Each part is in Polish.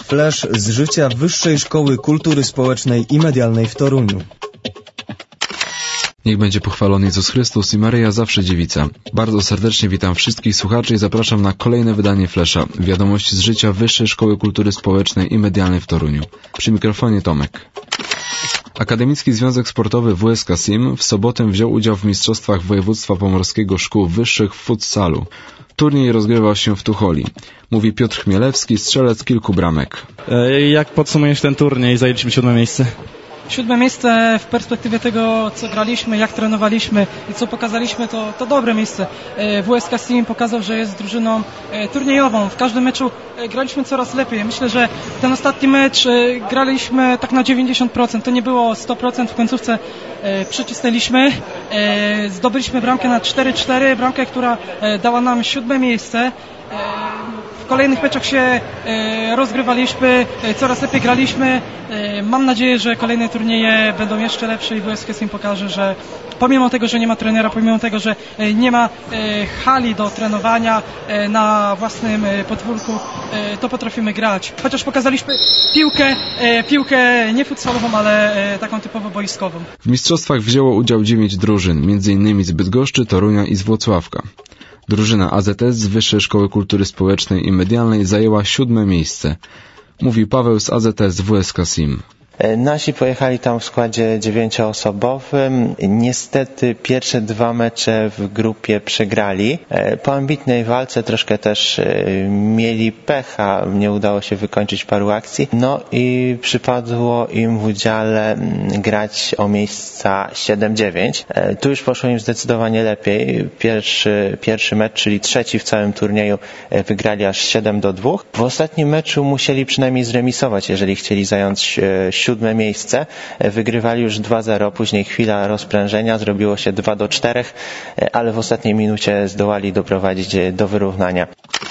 Flash z życia Wyższej Szkoły Kultury Społecznej i Medialnej w Toruniu. Niech będzie pochwalony Jezus Chrystus i Maryja zawsze dziewica. Bardzo serdecznie witam wszystkich słuchaczy i zapraszam na kolejne wydanie Flasha. Wiadomości z życia Wyższej Szkoły Kultury Społecznej i Medialnej w Toruniu. Przy mikrofonie Tomek. Akademicki Związek Sportowy WSK SIM w sobotę wziął udział w Mistrzostwach Województwa Pomorskiego Szkół Wyższych w futsalu. Turniej rozgrywał się w Tucholi. Mówi Piotr Chmielewski, strzelec kilku bramek. Jak podsumujesz ten turniej? Zajęliśmy 7. miejsce. 7. miejsce w perspektywie tego, co graliśmy, jak trenowaliśmy i co pokazaliśmy, to dobre miejsce. WSK SIM pokazał, że jest drużyną turniejową. W każdym meczu graliśmy coraz lepiej. Myślę, że ten ostatni mecz graliśmy tak na 90%. To nie było 100%. W końcówce przycisnęliśmy. Zdobyliśmy bramkę na 4-4. Bramkę, która dała nam 7. miejsce. W kolejnych meczach się rozgrywaliśmy, coraz lepiej graliśmy. Mam nadzieję, że kolejne turnieje będą jeszcze lepsze i WSK SIM pokaże, że pomimo tego, że nie ma trenera, pomimo tego, że nie ma hali do trenowania na własnym podwórku, to potrafimy grać. Chociaż pokazaliśmy piłkę nie futsalową, ale taką typowo boiskową. W mistrzostwach wzięło udział 9 drużyn, m.in. z Bydgoszczy, Torunia i z Włocławka. Drużyna AZS z Wyższej Szkoły Kultury Społecznej i Medialnej zajęła 7. miejsce. Mówi Paweł z AZS WSK SIM. Nasi pojechali tam w składzie 9-osobowym. Niestety pierwsze 2 mecze w grupie przegrali. Po ambitnej walce troszkę też mieli pecha, nie udało się wykończyć paru akcji. No i przypadło im w udziale grać o miejsca 7-9. Tu już poszło im zdecydowanie lepiej. Pierwszy mecz, czyli 3. w całym turnieju, wygrali aż 7-2. W ostatnim meczu musieli przynajmniej zremisować, jeżeli chcieli zająć 7. miejsce. Wygrywali już 2-0, później chwila rozprężenia, zrobiło się 2-4, ale w ostatniej minucie zdołali doprowadzić do wyrównania.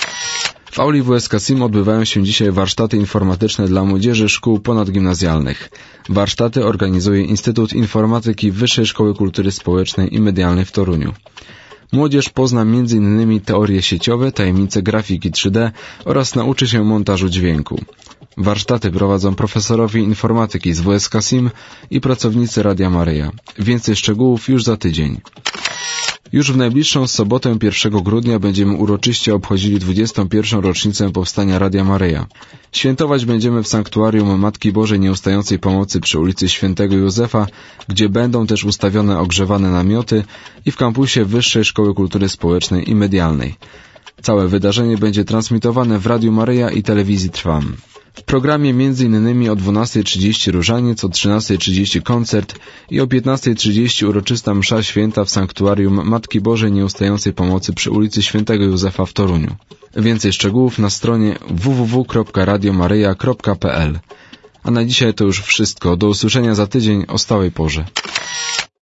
W auli WSK SIM odbywają się dzisiaj warsztaty informatyczne dla młodzieży szkół ponadgimnazjalnych. Warsztaty organizuje Instytut Informatyki Wyższej Szkoły Kultury Społecznej i Medialnej w Toruniu. Młodzież pozna m.in. teorie sieciowe, tajemnice grafiki 3D oraz nauczy się montażu dźwięku. Warsztaty prowadzą profesorowie informatyki z WSK SIM i pracownicy Radia Maryja. Więcej szczegółów już za tydzień. Już w najbliższą sobotę 1 grudnia będziemy uroczyście obchodzili 21. rocznicę powstania Radia Maryja. Świętować będziemy w Sanktuarium Matki Bożej Nieustającej Pomocy przy ulicy Świętego Józefa, gdzie będą też ustawione ogrzewane namioty, i w kampusie Wyższej Szkoły Kultury Społecznej i Medialnej. Całe wydarzenie będzie transmitowane w Radiu Maryja i telewizji Trwam. W programie m.in. o 12:30 różaniec, o 13:30 koncert i o 15:30 uroczysta msza święta w Sanktuarium Matki Bożej Nieustającej Pomocy przy ulicy Świętego Józefa w Toruniu. Więcej szczegółów na stronie www.radiomaryja.pl. A na dzisiaj to już wszystko. Do usłyszenia za tydzień o stałej porze.